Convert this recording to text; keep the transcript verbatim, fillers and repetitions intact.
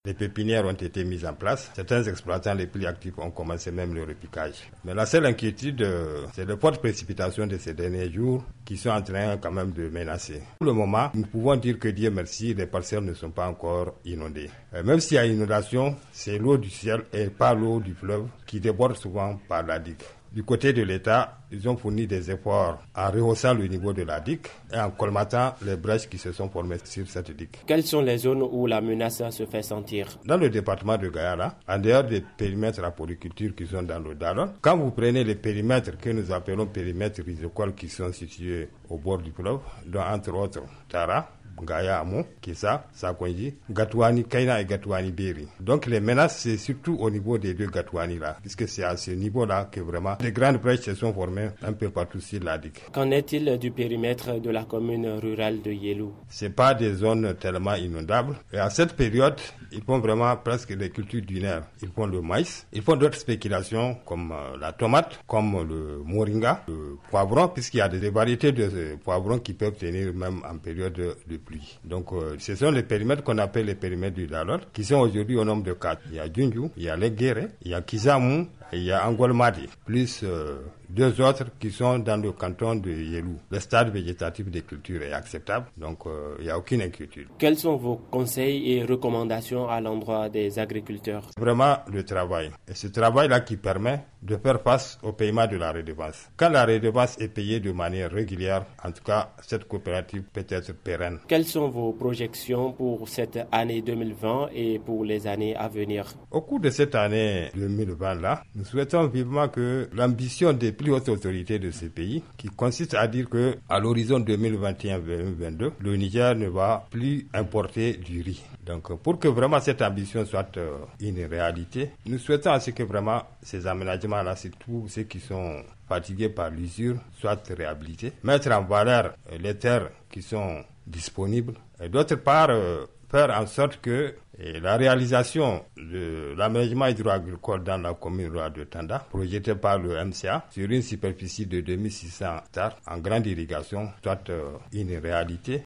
Les pépinières ont été mises en place. Certains exploitants les plus actifs ont commencé même le repiquage. Mais la seule inquiétude, euh, c'est les fortes précipitations de ces derniers jours qui sont en train quand même de menacer. Pour le moment, nous pouvons dire que Dieu merci, les parcelles ne sont pas encore inondées. Euh, même s'il y a inondation, c'est l'eau du ciel et pas l'eau du fleuve qui déborde souvent par la digue. Du côté de l'État, ils ont fourni des efforts en rehaussant le niveau de la digue et en colmatant les brèches qui se sont formées sur cette digue. Quelles sont les zones où la menace se fait sentir? Dans le département de Gayara, en dehors des périmètres à polyculture qui sont dans le Dalon, quand vous prenez les périmètres que nous appelons périmètres rizicoles qui sont situés au bord du fleuve, dont entre autres Tara, Gaya Amo, Kissa, Sakonji, Gatouani, Kaina et Gatouani Beri. Donc les menaces, c'est surtout au niveau des deux Gatouani là, puisque c'est à ce niveau-là que vraiment les grandes brèches se sont formées un peu partout sur la digue. Qu'en est-il du périmètre de la commune rurale de Yelou? C'est pas des zones tellement inondables. Et à cette période, ils font vraiment presque les cultures dunaires. Ils font le maïs, ils font d'autres spéculations comme euh, la tomate, comme le moringa, le poivron, puisqu'il y a des variétés de poivrons qui peuvent tenir même en période de, de pluie. Donc, euh, ce sont les périmètres qu'on appelle les périmètres du Dalot, qui sont aujourd'hui au nombre de quatre. Il y a Djunju, il y a Legere, il y a Kizamu, et il y a Angolmadi, plus euh, deux autres qui sont dans le canton de Yelou. Le stade végétatif des cultures est acceptable, donc euh, il n'y a aucune inquiétude. Quels sont vos conseils et recommandations à l'endroit des agriculteurs? Vraiment le travail. Et ce travail-là qui permet de faire face au paiement de la redevance. Quand la redevance est payée de manière régulière, en tout cas, cette coopérative peut être pérenne. Quelles sont vos projections pour cette année deux mille vingt et pour les années à venir? Au cours de cette année deux mille vingt-là, nous souhaitons vivement que l'ambition des plus hautes autorités de ce pays, qui consiste à dire que à l'horizon deux mille vingt et un deux mille vingt-deux, le Niger ne va plus importer du riz. Donc, pour que vraiment cette ambition soit euh, une réalité, nous souhaitons à ce que vraiment ces aménagements-là, c'est tous ceux qui sont fatigués par l'usure, soient réhabilités, mettre en valeur euh, les terres qui sont disponibles, et d'autre part, euh, faire en sorte que et la réalisation de l'aménagement hydro-agricole dans la commune rurale de Tanda, projetée par le M C A, sur une superficie de deux mille six cents hectares en grande irrigation, soit euh, une réalité.